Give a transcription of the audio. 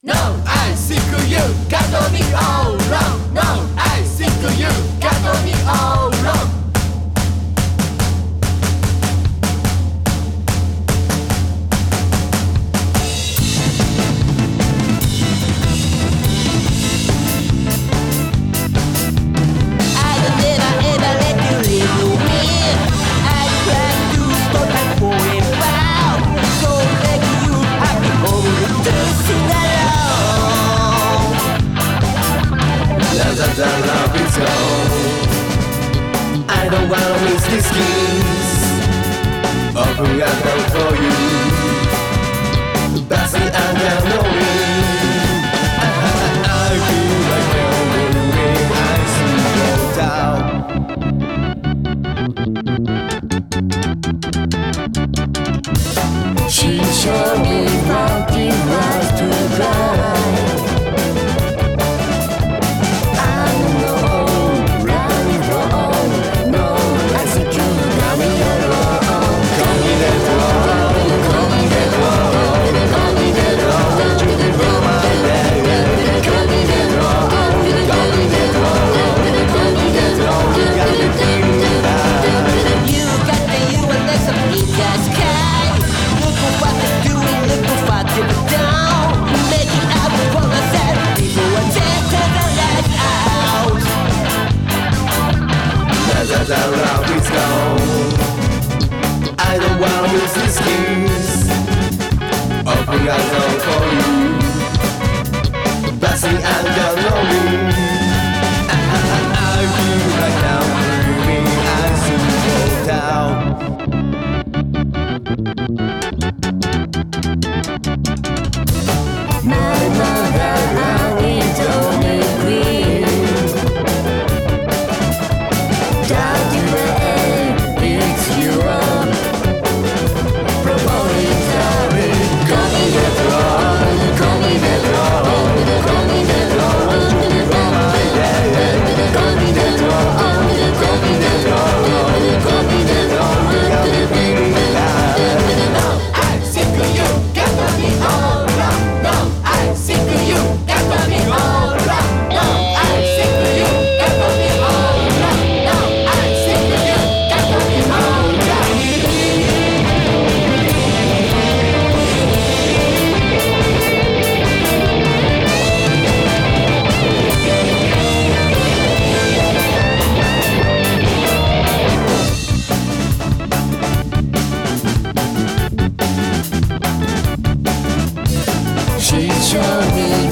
No, I think you got me all wrong. No, I think you got me all wrong. I will never ever let you leave me. I try to stop and forever. So let you happy over to sing along. The love is gone. I don't wanna miss this kiss. Open up down for you. Passing under knowing. I feel like every I see you down. She showed me what it was to cry. The love is gone. I don't wanna miss this kiss. Open up door for you. Passing under knowing. I feel like now dreaming. I soon go down. My mother, I don't agree. She showed me